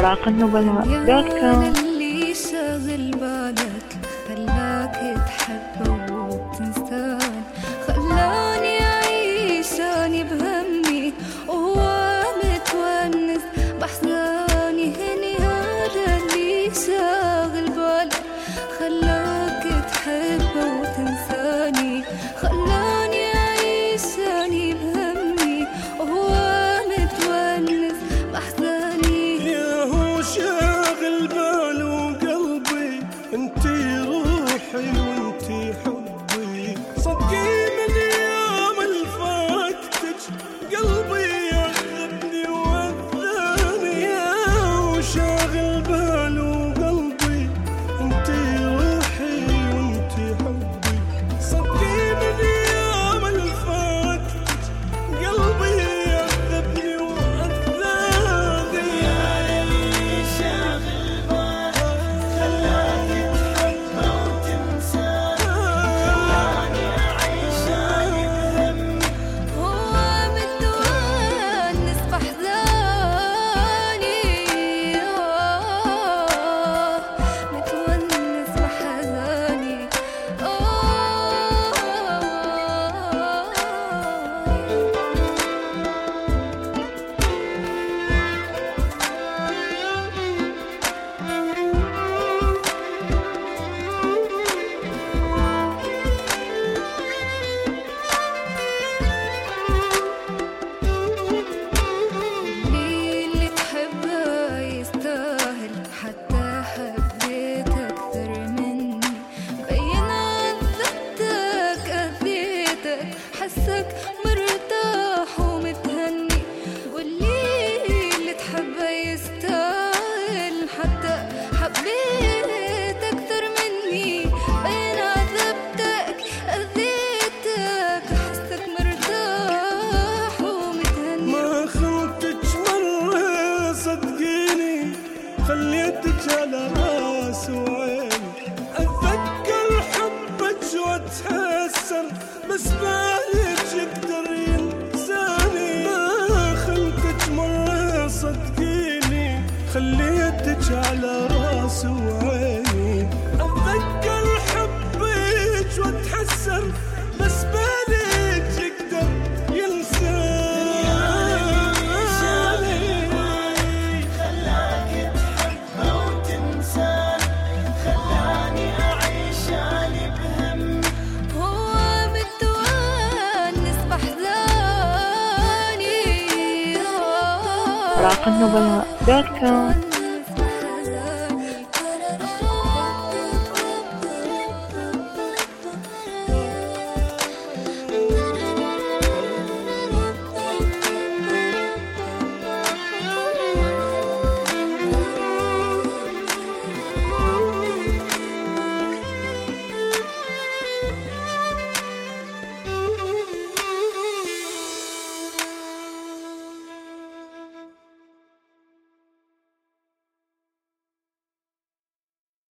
راقالنبلاء.com. اللي شاغل بالك خلاك تحبه وتنسان، خلاني أعيش أني بهمي وهو متونس بأحزاني. هني هذا اللي شاغل بالك خلاك تحبه وتنساني، خلاني أعيش أني بهمي وهو متونس بأحزاني. يا هو شاغل باله وقلبي، انتي روحي وانتي حبي، صدقي من يوم الفاتك قلبي يعذبني وأذاني. يا هو شاغل باله وقلبي، انتي روحي وانتي حبي، صدقي من يوم الفاتك قلبي يعذبني وأذاني. حسك مرتاح ومتهني، واللي تحبه يستاهل حتى حبيت أكثر مني. بين عذبتك أذيتك حسك مرتاح ومتهني. ما خنتك مرة صدقيني، خليتك على راس وعيني. أتذكر حبك وأتحسر بس بالك يقدر ينساني. ما خنتك مرة صدقيني، خليتك على راسي وعيني. أتذكر حبك وأتحسر بس بالك يقدر ينساني. خلاك تحبه وتنسان، خلاني أعيش أني بهمي. هو متونس بأحزاني. راقالنبلاء.com.